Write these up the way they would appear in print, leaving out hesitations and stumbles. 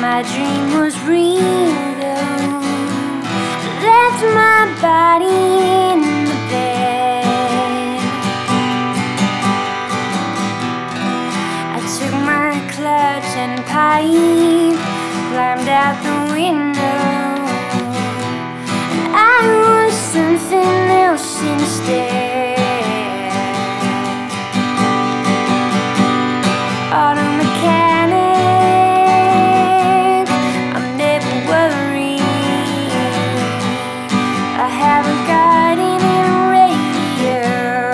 my dream was real though. Left my body in the bed. I took my clutch and pipe, climbed out the window, and I was something else instead. Auto mechanic, I'm never worried. I haven't got any radio.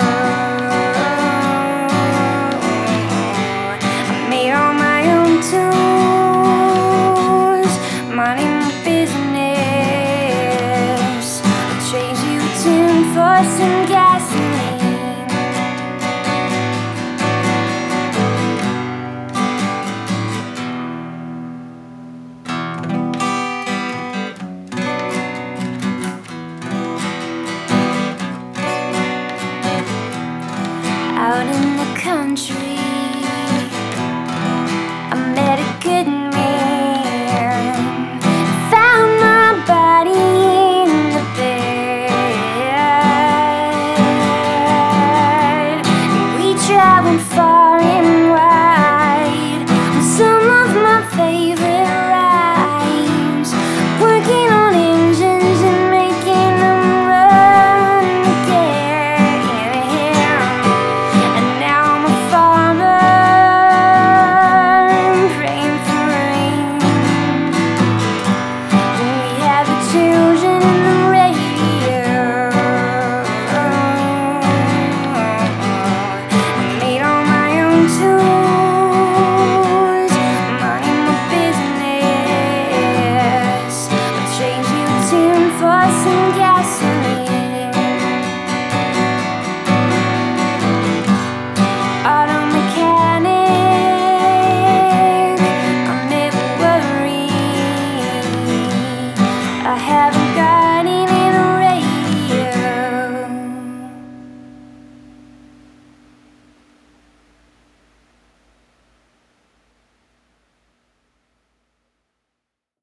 I made all my own tools, money my business. I'll trade you a tune for some gasoline. Out in the country, I met a good man. Found my body in the bed. We traveled far and wide on some of my favorite rides, working on engines and making them run again. And now I'm a farmer, praying for rain. We have the children and the radio. I made all my own tools, money my business. I'll trade you a tune for some gasoline. Auto mechanic, I'm never worried. I haven't got